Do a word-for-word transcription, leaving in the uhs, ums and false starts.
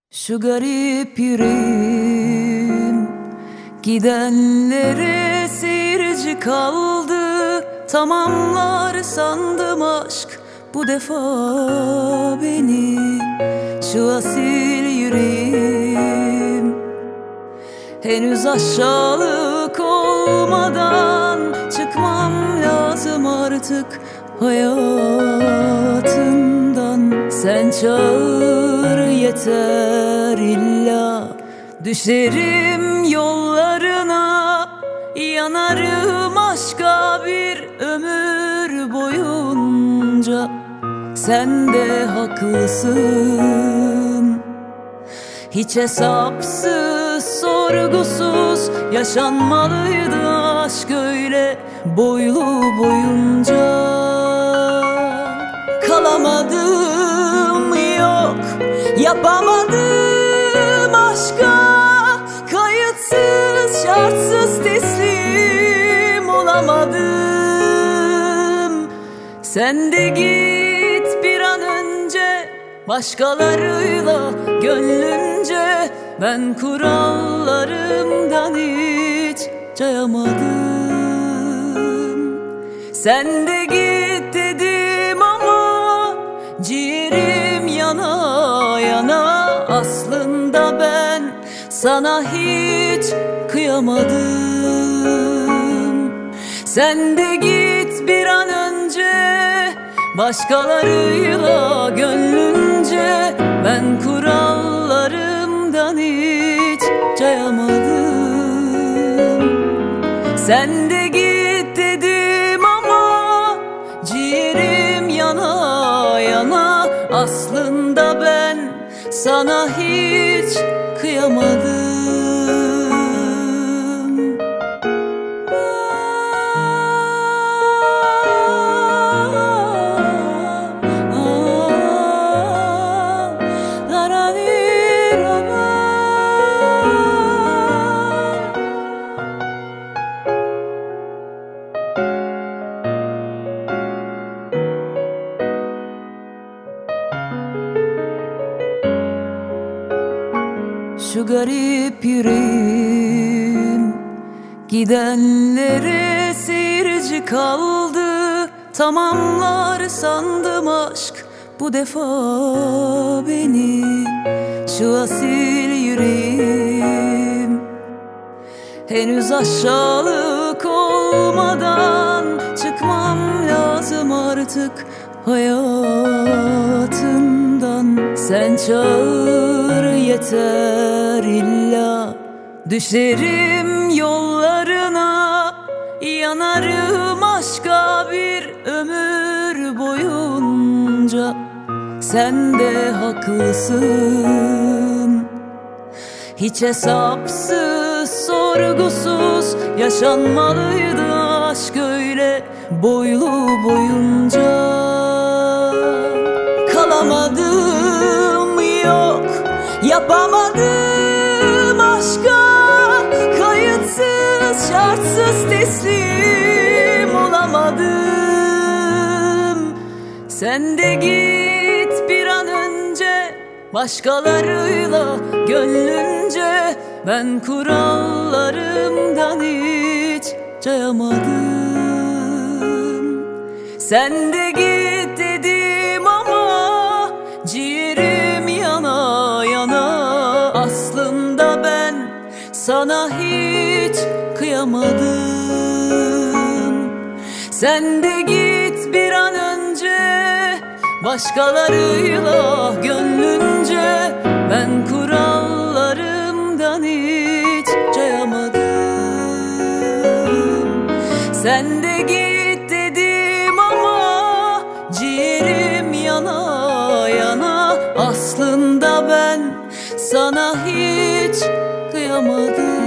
Şu garip yüreğim gidenlere seyirci kaldı. Tamamlar sandım aşk bu defa beni. Şu asil yüreğim henüz aşağılık olmadan çıkmam lazım artık hayatından. Sen çağır yeter, illa düşerim yollarına, yanarım aşka bir ömür boyunca. Sen de haklısın, hiç hesapsız sorgusuz yaşanmalıydı aşk öyle boylu boyunca. Kalamadım, yok yapamadım aşka, kayıtsız şartsız teslim olamadım. Sen de git bir an önce başkalarıyla gönlünce, ben kurallarımdan hiç cayamadım. Sen de git dedim ama ciğerim yana yana, aslında ben sana hiç kıyamadım. Sen de git bir an önce başkalarıyla gönlünce, ben kurallarımdan hiç cayamadım. Sen de git dedim ama ciğerim yana yana, aslında ben sana hiç kıyamadım. Şu garip yüreğim gidenlere seyirci kaldı. Tamamlar sandım aşk bu defa beni. Şu asil yüreğim henüz aşağılık olmadan çıkmam lazım artık hayatından. Sen çağır yeter, illa düşerim yollarına, yanarım aşka bir ömür boyunca. Sen de haklısın, hiç hesapsız sorgusuz yaşanmalıydı aşk öyle boylu boyunca. Kalamadım, yok yapamadım aşka, kayıtsız şartsız teslim olamadım. Sen de git bir an önce başkalarıyla gönlünce, ben kurallarımdan hiç cayamadım. Sen de git dedim ama ciğerim yana yana, aslında ben sana hiç kıyamadım. Sen de git bir an önce başkalarıyla gönlünce, ben kurallarımdan hiç cayamadım. Sen de git dedim ama ciğerim yana yana, aslında ben sana hiç kıyamadım.